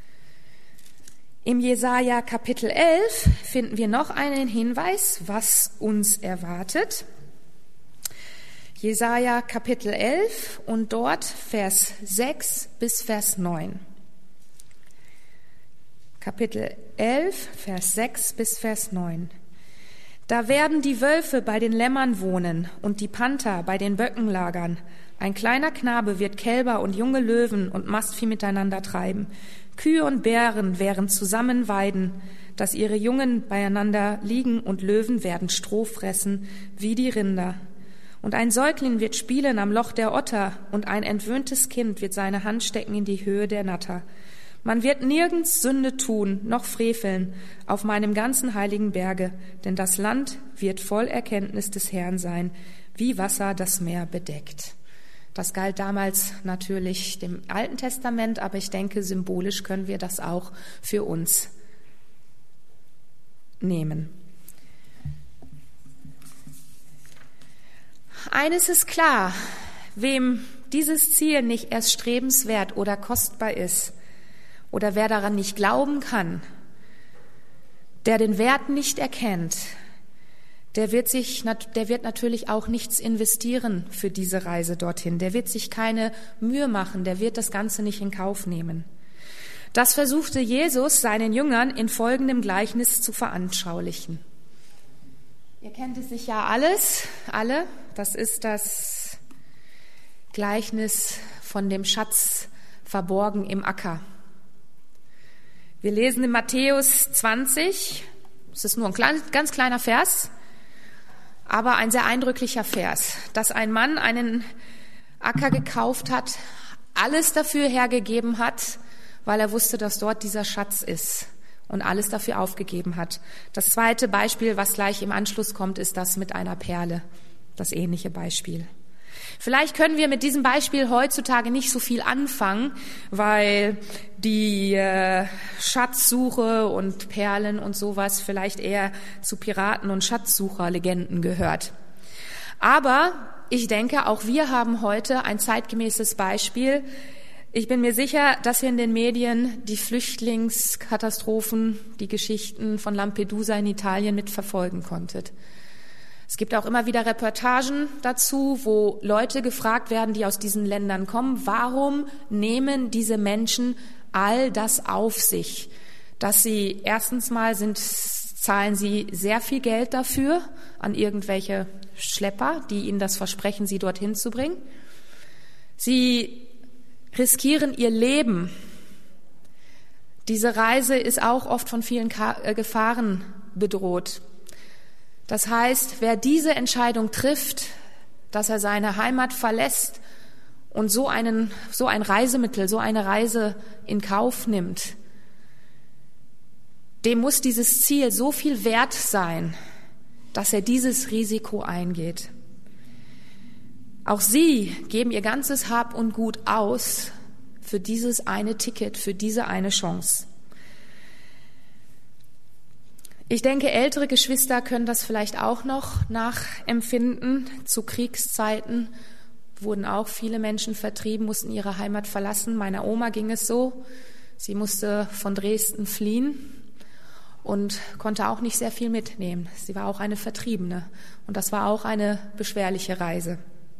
Speaker 1: Im Jesaja Kapitel elf finden wir noch einen Hinweis, was uns erwartet. Jesaja Kapitel elf und dort Vers sechs bis Vers neun. Kapitel elf, Vers sechs bis Vers neun. Da werden die Wölfe bei den Lämmern wohnen und die Panther bei den Böcken lagern. Ein kleiner Knabe wird Kälber und junge Löwen und Mastvieh miteinander treiben. Kühe und Bären werden zusammen weiden, dass ihre Jungen beieinander liegen, und Löwen werden Stroh fressen wie die Rinder. Und ein Säugling wird spielen am Loch der Otter, und ein entwöhntes Kind wird seine Hand stecken in die Höhe der Natter. Man wird nirgends Sünde tun, noch freveln, auf meinem ganzen heiligen Berge, denn das Land wird voll Erkenntnis des Herrn sein, wie Wasser das Meer bedeckt. Das galt damals natürlich dem Alten Testament, aber ich denke, symbolisch können wir das auch für uns nehmen. Eines ist klar: Wem dieses Ziel nicht erst strebenswert oder kostbar ist, oder wer daran nicht glauben kann, der den Wert nicht erkennt, der wird sich, der wird natürlich auch nichts investieren für diese Reise dorthin. Der wird sich keine Mühe machen, der wird das Ganze nicht in Kauf nehmen. Das versuchte Jesus seinen Jüngern in folgendem Gleichnis zu veranschaulichen. Ihr kennt es sicher alles, alle. Das ist das Gleichnis von dem Schatz verborgen im Acker. Wir lesen in Matthäus zwanzig, es ist nur ein klein, ganz kleiner Vers, aber ein sehr eindrücklicher Vers, dass ein Mann einen Acker gekauft hat, alles dafür hergegeben hat, weil er wusste, dass dort dieser Schatz ist, und alles dafür aufgegeben hat. Das zweite Beispiel, was gleich im Anschluss kommt, ist das mit einer Perle, das ähnliche Beispiel. Vielleicht können wir mit diesem Beispiel heutzutage nicht so viel anfangen, weil die äh, Schatzsuche und Perlen und sowas vielleicht eher zu Piraten- und Schatzsucherlegenden gehört. Aber ich denke, auch wir haben heute ein zeitgemäßes Beispiel. Ich bin mir sicher, dass ihr in den Medien die Flüchtlingskatastrophen, die Geschichten von Lampedusa in Italien mitverfolgen konntet. Es gibt auch immer wieder Reportagen dazu, wo Leute gefragt werden, die aus diesen Ländern kommen: Warum nehmen diese Menschen all das auf sich? Dass sie erstens mal sind, zahlen sie sehr viel Geld dafür an irgendwelche Schlepper, die ihnen das versprechen, sie dorthin zu bringen. Sie riskieren ihr Leben. Diese Reise ist auch oft von vielen Gefahren bedroht. Das heißt, wer diese Entscheidung trifft, dass er seine Heimat verlässt und so einen, so ein Reisemittel, so eine Reise in Kauf nimmt, dem muss dieses Ziel so viel wert sein, dass er dieses Risiko eingeht. Auch sie geben ihr ganzes Hab und Gut aus für dieses eine Ticket, für diese eine Chance. Ich denke, ältere Geschwister können das vielleicht auch noch nachempfinden. Zu Kriegszeiten wurden auch viele Menschen vertrieben, mussten ihre Heimat verlassen. Meiner Oma ging es so. Sie musste von Dresden fliehen und konnte auch nicht sehr viel mitnehmen. Sie war auch eine Vertriebene und das war auch eine beschwerliche Reise.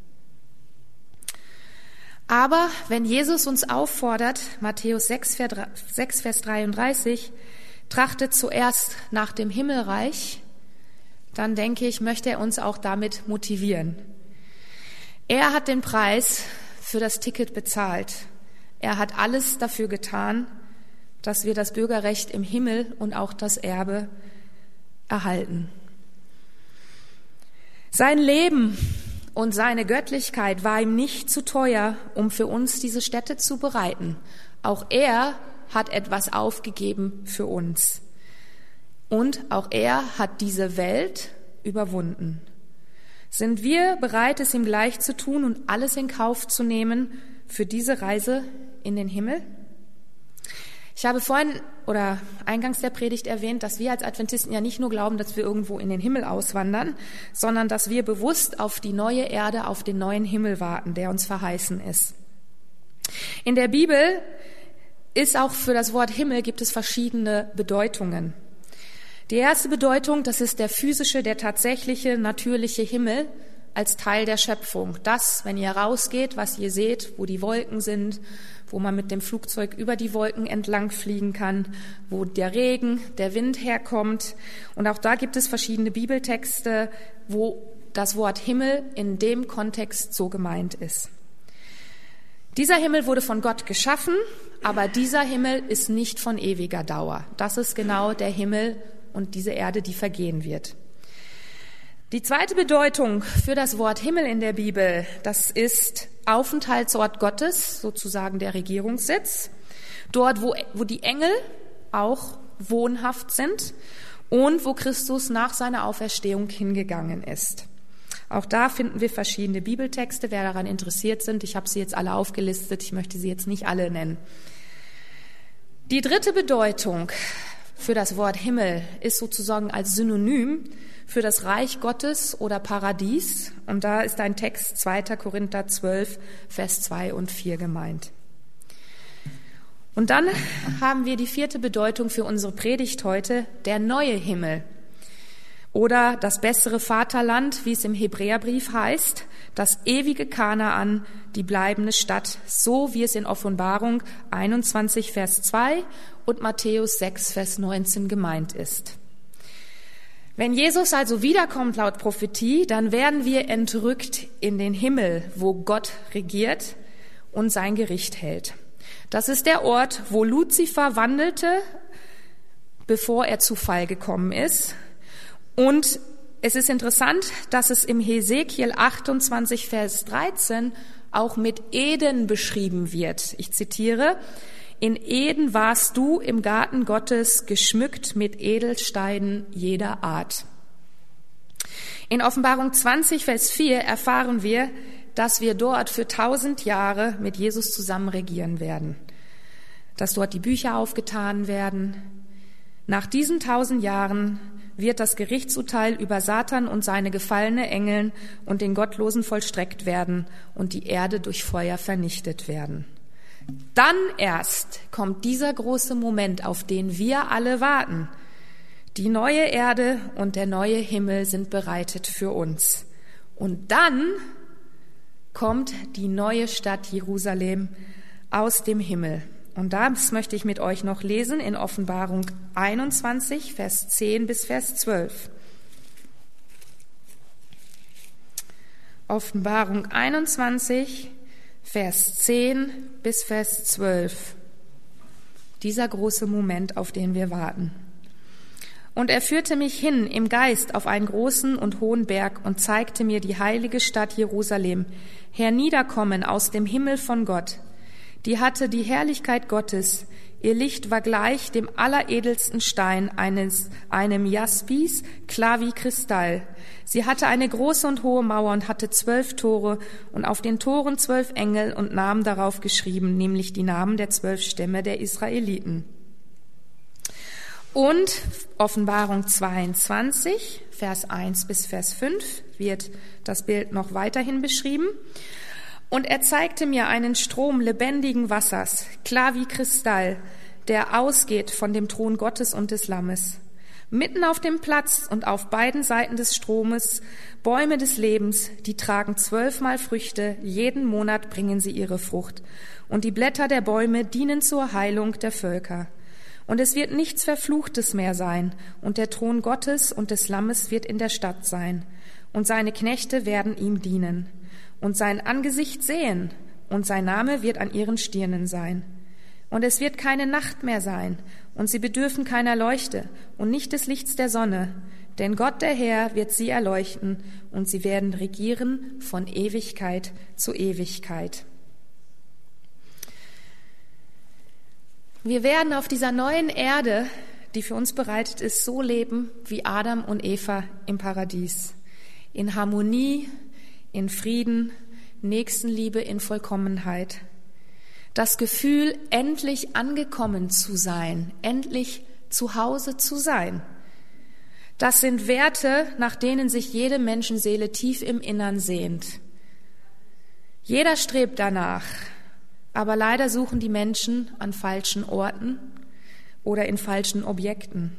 Speaker 1: Aber wenn Jesus uns auffordert, Matthäus sechs, Vers dreiunddreißig, trachtet zuerst nach dem Himmelreich, dann denke ich, möchte er uns auch damit motivieren. Er hat den Preis für das Ticket bezahlt. Er hat alles dafür getan, dass wir das Bürgerrecht im Himmel und auch das Erbe erhalten. Sein Leben und seine Göttlichkeit war ihm nicht zu teuer, um für uns diese Stätte zu bereiten. Auch er hat etwas aufgegeben für uns. Und auch er hat diese Welt überwunden. Sind wir bereit, es ihm gleich zu tun und alles in Kauf zu nehmen für diese Reise in den Himmel? Ich habe vorhin oder eingangs der Predigt erwähnt, dass wir als Adventisten ja nicht nur glauben, dass wir irgendwo in den Himmel auswandern, sondern dass wir bewusst auf die neue Erde, auf den neuen Himmel warten, der uns verheißen ist. In der Bibel ist auch für das Wort Himmel gibt es verschiedene Bedeutungen. Die erste Bedeutung, das ist der physische, der tatsächliche, natürliche Himmel als Teil der Schöpfung. Das, wenn ihr rausgeht, was ihr seht, wo die Wolken sind, wo man mit dem Flugzeug über die Wolken entlang fliegen kann, wo der Regen, der Wind herkommt. Und auch da gibt es verschiedene Bibeltexte, wo das Wort Himmel in dem Kontext so gemeint ist. Dieser Himmel wurde von Gott geschaffen, aber dieser Himmel ist nicht von ewiger Dauer. Das ist genau der Himmel und diese Erde, die vergehen wird. Die zweite Bedeutung für das Wort Himmel in der Bibel, das ist Aufenthaltsort Gottes, sozusagen der Regierungssitz. Dort, wo, wo die Engel auch wohnhaft sind und wo Christus nach seiner Auferstehung hingegangen ist. Auch da finden wir verschiedene Bibeltexte, wer daran interessiert sind. Ich habe sie jetzt alle aufgelistet, ich möchte sie jetzt nicht alle nennen. Die dritte Bedeutung für das Wort Himmel ist sozusagen als Synonym für das Reich Gottes oder Paradies. Und da ist ein Text zweiter Korinther zwölf, Vers zwei und vier gemeint. Und dann haben wir die vierte Bedeutung für unsere Predigt heute, der neue Himmel. Oder das bessere Vaterland, wie es im Hebräerbrief heißt, das ewige Kanaan, die bleibende Stadt, so wie es in Offenbarung einundzwanzig, Vers zwei und Matthäus sechs, Vers neunzehn gemeint ist. Wenn Jesus also wiederkommt laut Prophetie, dann werden wir entrückt in den Himmel, wo Gott regiert und sein Gericht hält. Das ist der Ort, wo Luzifer wandelte, bevor er zu Fall gekommen ist. Und es ist interessant, dass es im Hesekiel achtundzwanzig, Vers dreizehn auch mit Eden beschrieben wird. Ich zitiere: In Eden warst du im Garten Gottes, geschmückt mit Edelsteinen jeder Art. In Offenbarung zwanzig, Vers vier erfahren wir, dass wir dort für tausend Jahre mit Jesus zusammen regieren werden. Dass dort die Bücher aufgetan werden. Nach diesen tausend Jahren wird das Gerichtsurteil über Satan und seine gefallene Engeln und den Gottlosen vollstreckt werden und die Erde durch Feuer vernichtet werden. Dann erst kommt dieser große Moment, auf den wir alle warten. Die neue Erde und der neue Himmel sind bereitet für uns. Und dann kommt die neue Stadt Jerusalem aus dem Himmel. Und das möchte ich mit euch noch lesen in Offenbarung einundzwanzig, Vers zehn bis Vers zwölf. Offenbarung einundzwanzig, Vers zehn bis Vers zwölf. Dieser große Moment, auf den wir warten. Und er führte mich hin im Geist auf einen großen und hohen Berg und zeigte mir die heilige Stadt Jerusalem, herniederkommen aus dem Himmel von Gott. Die hatte die Herrlichkeit Gottes. Ihr Licht war gleich dem alleredelsten Stein, eines, einem Jaspis, klar wie Kristall. Sie hatte eine große und hohe Mauer und hatte zwölf Tore und auf den Toren zwölf Engel und Namen darauf geschrieben, nämlich die Namen der zwölf Stämme der Israeliten. Und Offenbarung zweiundzwanzig, Vers eins bis Vers fünf wird das Bild noch weiterhin beschrieben. Und er zeigte mir einen Strom lebendigen Wassers, klar wie Kristall, der ausgeht von dem Thron Gottes und des Lammes. Mitten auf dem Platz und auf beiden Seiten des Stromes Bäume des Lebens, die tragen zwölfmal Früchte, jeden Monat bringen sie ihre Frucht. Und die Blätter der Bäume dienen zur Heilung der Völker. Und es wird nichts Verfluchtes mehr sein, und der Thron Gottes und des Lammes wird in der Stadt sein, und seine Knechte werden ihm dienen, und sein Angesicht sehen, und sein Name wird an ihren Stirnen sein. Und es wird keine Nacht mehr sein, und sie bedürfen keiner Leuchte und nicht des Lichts der Sonne, denn Gott der Herr wird sie erleuchten, und sie werden regieren von Ewigkeit zu Ewigkeit. Wir werden auf dieser neuen Erde, die für uns bereitet ist, so leben wie Adam und Eva im Paradies. In Harmonie, in Frieden, Nächstenliebe, in Vollkommenheit. Das Gefühl, endlich angekommen zu sein, endlich zu Hause zu sein. Das sind Werte, nach denen sich jede Menschenseele tief im Innern sehnt. Jeder strebt danach. Aber leider suchen die Menschen an falschen Orten oder in falschen Objekten.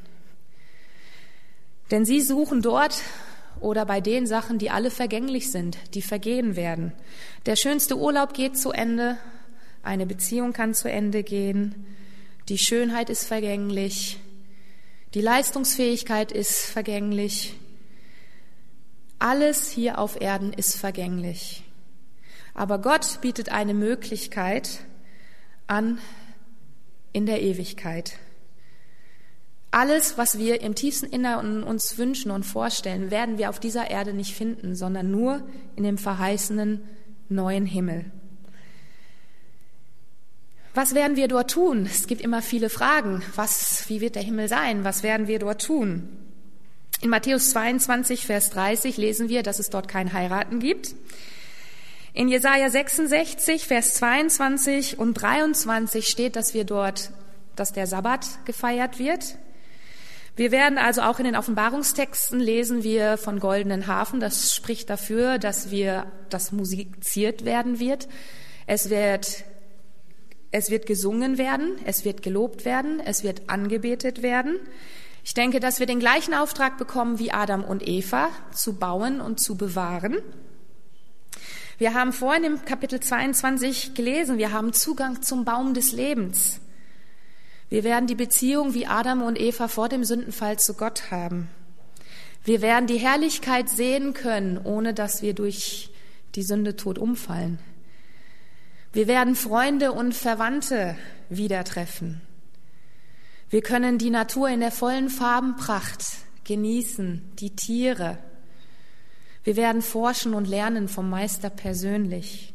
Speaker 1: Denn sie suchen dort oder bei den Sachen, die alle vergänglich sind, die vergehen werden. Der schönste Urlaub geht zu Ende, eine Beziehung kann zu Ende gehen, die Schönheit ist vergänglich, die Leistungsfähigkeit ist vergänglich. Alles hier auf Erden ist vergänglich. Aber Gott bietet eine Möglichkeit an in der Ewigkeit. Alles, was wir im tiefsten Inneren uns wünschen und vorstellen, werden wir auf dieser Erde nicht finden, sondern nur in dem verheißenen neuen Himmel. Was werden wir dort tun? Es gibt immer viele Fragen. Was, wie wird der Himmel sein? Was werden wir dort tun? In Matthäus zweiundzwanzig, Vers dreißig lesen wir, dass es dort kein Heiraten gibt. In Jesaja sechsundsechzig, Vers zweiundzwanzig und dreiundzwanzig steht, dass wir dort, dass der Sabbat gefeiert wird. Wir werden also auch in den Offenbarungstexten lesen wir von goldenen Harfen. Das spricht dafür, dass wir, dass musiziert werden wird. Es wird, es wird gesungen werden, es wird gelobt werden, es wird angebetet werden. Ich denke, dass wir den gleichen Auftrag bekommen wie Adam und Eva, zu bauen und zu bewahren. Wir haben vorhin im Kapitel zweiundzwanzig gelesen, wir haben Zugang zum Baum des Lebens. Wir werden die Beziehung wie Adam und Eva vor dem Sündenfall zu Gott haben. Wir werden die Herrlichkeit sehen können, ohne dass wir durch die Sünde tot umfallen. Wir werden Freunde und Verwandte wieder treffen. Wir können die Natur in der vollen Farbenpracht genießen, die Tiere. Wir werden forschen und lernen vom Meister persönlich.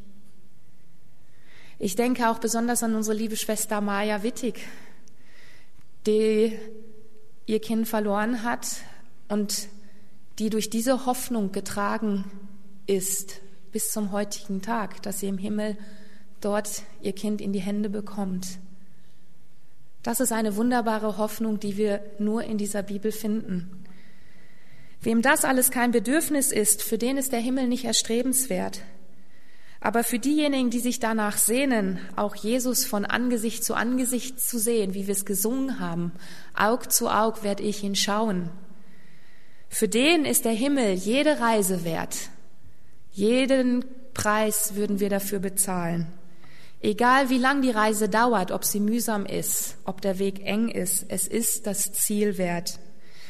Speaker 1: Ich denke auch besonders an unsere liebe Schwester Maja Wittig, die ihr Kind verloren hat und die durch diese Hoffnung getragen ist bis zum heutigen Tag, dass sie im Himmel dort ihr Kind in die Hände bekommt. Das ist eine wunderbare Hoffnung, die wir nur in dieser Bibel finden. Wem das alles kein Bedürfnis ist, für den ist der Himmel nicht erstrebenswert. Aber für diejenigen, die sich danach sehnen, auch Jesus von Angesicht zu Angesicht zu sehen, wie wir es gesungen haben, Aug zu Aug werde ich ihn schauen. Für den ist der Himmel jede Reise wert. Jeden Preis würden wir dafür bezahlen. Egal wie lang die Reise dauert, ob sie mühsam ist, ob der Weg eng ist, es ist das Ziel wert.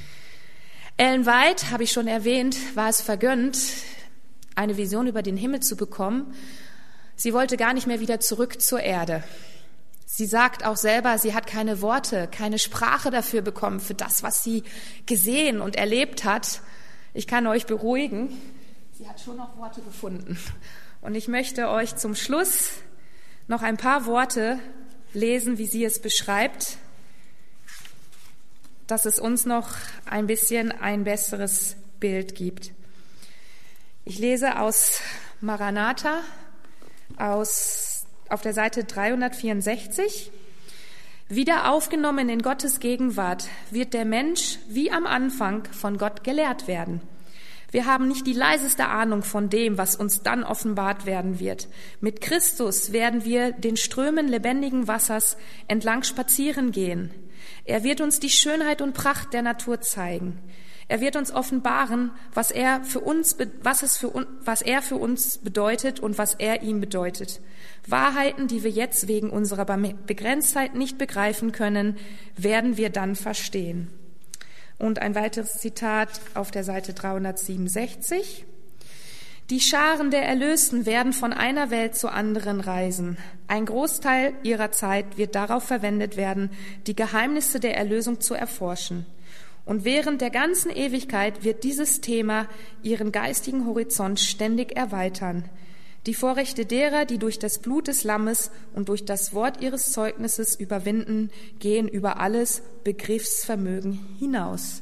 Speaker 1: Ellen White, habe ich schon erwähnt, war es vergönnt, eine Vision über den Himmel zu bekommen. Sie wollte gar nicht mehr wieder zurück zur Erde. Sie sagt auch selber, sie hat keine Worte, keine Sprache dafür bekommen, für das, was sie gesehen und erlebt hat. Ich kann euch beruhigen, sie hat schon noch Worte gefunden. Und ich möchte euch zum Schluss noch ein paar Worte lesen, wie sie es beschreibt, dass es uns noch ein bisschen ein besseres Bild gibt. Ich lese aus Maranatha, aus auf der Seite dreihundertvierundsechzig. Wieder aufgenommen in Gottes Gegenwart wird der Mensch wie am Anfang von Gott gelehrt werden. Wir haben nicht die leiseste Ahnung von dem, was uns dann offenbart werden wird. Mit Christus werden wir den Strömen lebendigen Wassers entlang spazieren gehen. Er wird uns die Schönheit und Pracht der Natur zeigen. Er wird uns offenbaren, was er für uns, was es für, was er für uns bedeutet und was er ihm bedeutet. Wahrheiten, die wir jetzt wegen unserer Begrenztheit nicht begreifen können, werden wir dann verstehen. Und ein weiteres Zitat auf der Seite dreihundertsiebenundsechzig. Die Scharen der Erlösten werden von einer Welt zur anderen reisen. Ein Großteil ihrer Zeit wird darauf verwendet werden, die Geheimnisse der Erlösung zu erforschen. Und während der ganzen Ewigkeit wird dieses Thema ihren geistigen Horizont ständig erweitern. Die Vorrechte derer, die durch das Blut des Lammes und durch das Wort ihres Zeugnisses überwinden, gehen über alles Begriffsvermögen hinaus.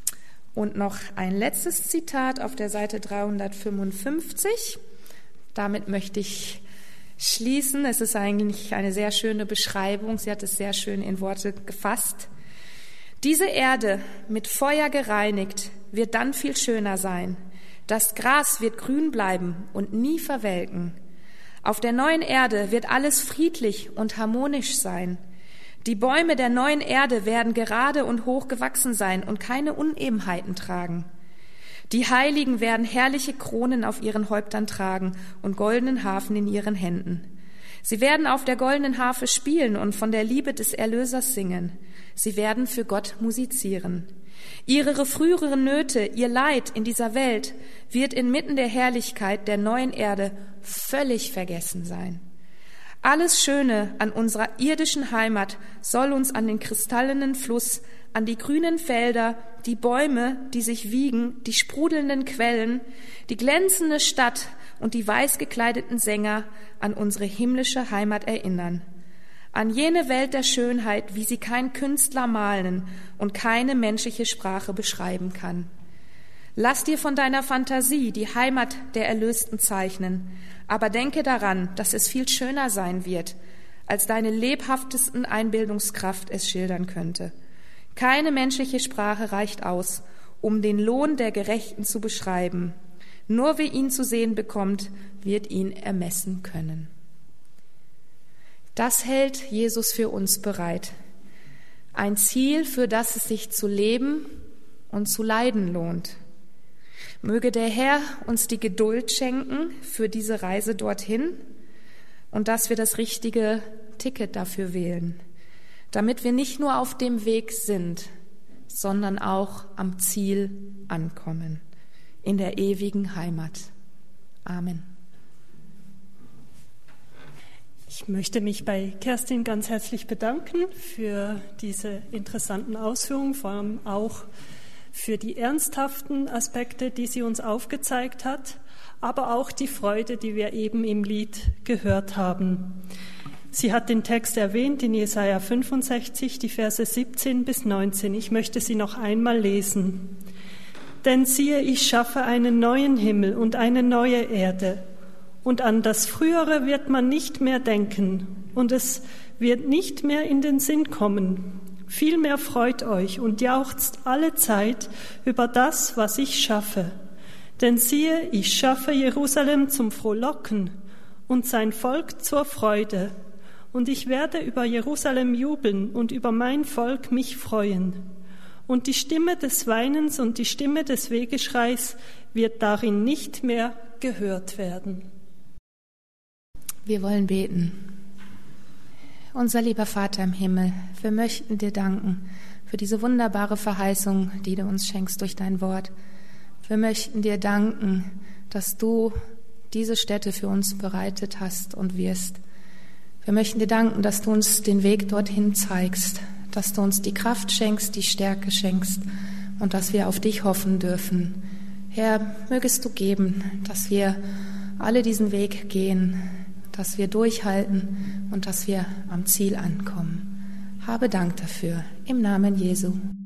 Speaker 1: Und noch ein letztes Zitat auf der Seite dreihundertfünfundfünfzig. Damit möchte ich schließen. Es ist eigentlich eine sehr schöne Beschreibung. Sie hat es sehr schön in Worte gefasst. Diese Erde, mit Feuer gereinigt, wird dann viel schöner sein. Das Gras wird grün bleiben und nie verwelken. Auf der neuen Erde wird alles friedlich und harmonisch sein. Die Bäume der neuen Erde werden gerade und hoch gewachsen sein und keine Unebenheiten tragen. Die Heiligen werden herrliche Kronen auf ihren Häuptern tragen und goldenen Harfen in ihren Händen. Sie werden auf der goldenen Harfe spielen und von der Liebe des Erlösers singen. Sie werden für Gott musizieren. Ihre früheren Nöte, ihr Leid in dieser Welt wird inmitten der Herrlichkeit der neuen Erde völlig vergessen sein. Alles Schöne an unserer irdischen Heimat soll uns an den kristallenen Fluss, an die grünen Felder, die Bäume, die sich wiegen, die sprudelnden Quellen, die glänzende Stadt und die weiß gekleideten Sänger an unsere himmlische Heimat erinnern. An jene Welt der Schönheit, wie sie kein Künstler malen und keine menschliche Sprache beschreiben kann. Lass dir von deiner Fantasie die Heimat der Erlösten zeichnen, aber denke daran, dass es viel schöner sein wird, als deine lebhaftesten Einbildungskraft es schildern könnte. Keine menschliche Sprache reicht aus, um den Lohn der Gerechten zu beschreiben. Nur wer ihn zu sehen bekommt, wird ihn ermessen können. Das hält Jesus für uns bereit. Ein Ziel, für das es sich zu leben und zu leiden lohnt. Möge der Herr uns die Geduld schenken für diese Reise dorthin und dass wir das richtige Ticket dafür wählen, damit wir nicht nur auf dem Weg sind, sondern auch am Ziel ankommen, in der ewigen Heimat. Amen.
Speaker 2: Ich möchte mich bei Kerstin ganz herzlich bedanken für diese interessanten Ausführungen, vor allem auch für die ernsthaften Aspekte, die sie uns aufgezeigt hat, aber auch die Freude, die wir eben im Lied gehört haben. Sie hat den Text erwähnt in Jesaja fünfundsechzig, die Verse siebzehn bis neunzehn. Ich möchte sie noch einmal lesen. Denn siehe, ich schaffe einen neuen Himmel und eine neue Erde. Und an das Frühere wird man nicht mehr denken, und es wird nicht mehr in den Sinn kommen. Vielmehr freut euch und jauchzt alle Zeit über das, was ich schaffe. Denn siehe, ich schaffe Jerusalem zum Frohlocken und sein Volk zur Freude. Und ich werde über Jerusalem jubeln und über mein Volk mich freuen. Und die Stimme des Weinens und die Stimme des Wehgeschreis wird darin nicht mehr gehört werden.
Speaker 1: Wir wollen beten. Unser lieber Vater im Himmel, wir möchten dir danken für diese wunderbare Verheißung, die du uns schenkst durch dein Wort. Wir möchten dir danken, dass du diese Stätte für uns bereitet hast und wirst. Wir möchten dir danken, dass du uns den Weg dorthin zeigst, dass du uns die Kraft schenkst, die Stärke schenkst und dass wir auf dich hoffen dürfen. Herr, mögest du geben, dass wir alle diesen Weg gehen, dass wir durchhalten und dass wir am Ziel ankommen. Habe Dank dafür, im Namen Jesu.